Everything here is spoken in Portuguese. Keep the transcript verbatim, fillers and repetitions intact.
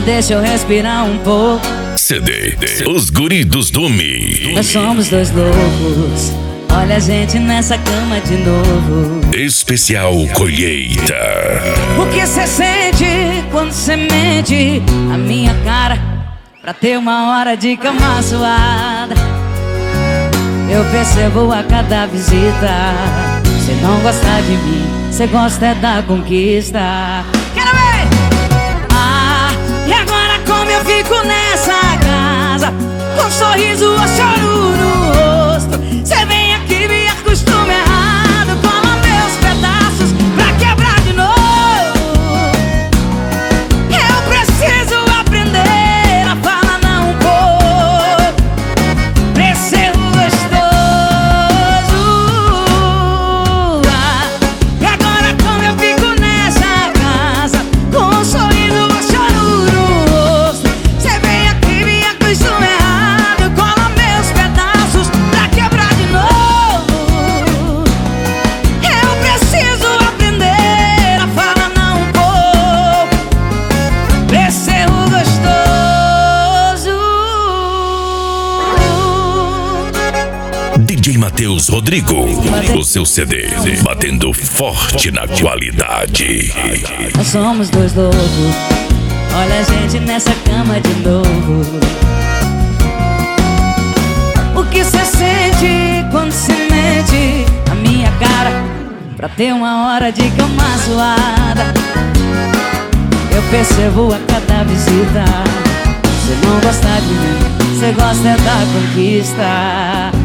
deixa eu respirar um pouco. C D Os Guri dos Dumi. Nós somos dois loucos, olha a gente nessa cama de novo. Especial Colheita. O que cê sente quando cê mente a minha cara pra ter uma hora de cama suada? Eu percebo a cada visita, cê não gosta de mim, cê gosta é da conquista. Quero ver! Ah, e agora como eu fico nessa casa, com um sorriso ou choro no rosto? Cê vem aqui, me acostuma errado, cola meus pedaços pra quebrar de novo. Eu preciso aprender a falar não um pouco, preciso gostoso. Ah, e agora como eu fico nessa casa, com um sorriso ou choro no rosto? Cê vem aqui, me acostuma errado, cola meus pedaços pra quebrar de novo. Eu preciso aprender a falar não um pouco, preciso gostoso. D J Matheus Rodrigo. O seu C D batendo forte na qualidade. Nós somos dois loucos, olha a gente nessa cama de novo. O que cê sente quando cê mente a minha cara pra ter uma hora de cama suada? Eu percebo a cada visita, cê não gosta de mim, cê gosta é da conquista.